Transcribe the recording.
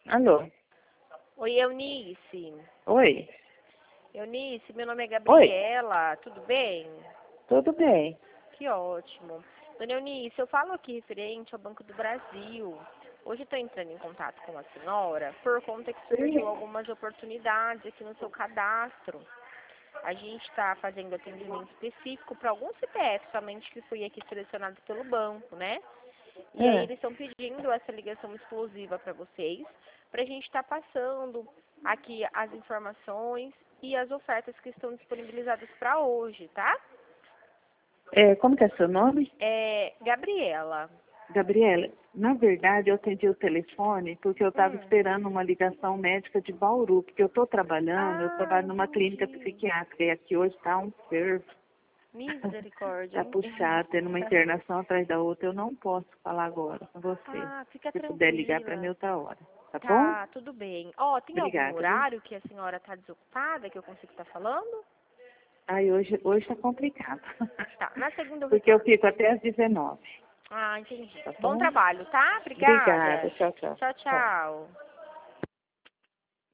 Alô? Oi, Eunice. Oi? Eunice, meu nome é Oi? Gabriela, tudo bem? Tudo bem? Que ótimo. Dona Eunice, eu falo aqui referente ao Banco do Brasil. Hoje estou entrando em contato com a senhora por conta que surgiu algumas oportunidades aqui no seu cadastro. A gente está fazendo atendimento específico para algum CPF somente que foi aqui selecionado pelo banco, né? E aí eles estão pedindo essa ligação exclusiva para vocês, para a gente estar passando aqui as informações e as ofertas que estão disponibilizadas para hoje, tá? Como que é seu nome? É Gabriela. Gabriela, na verdade eu atendi o telefone porque eu estava esperando uma ligação médica de Bauru, porque eu estou trabalhando, eu trabalho numa clínica Entendi. psiquiátrica e aqui hoje está um fervo. Misericórdia, Está hein? puxado, tendo uma internação atrás da outra, eu não posso falar agora com você. Fica Se puder ligar para mim tranquila. outra hora, tá bom? Tá, tudo bem. Ó, tem algum Obrigada, viu? horário que a senhora está desocupada que eu consigo estar falando? Ai, hoje está complicado. Tá, na segunda eu Porque eu retorno. fico até às 19, Entendi. tá Bom bom? trabalho, tá? Obrigada, Obrigada. tchau, tchau. Tchau, Tchau. tchau.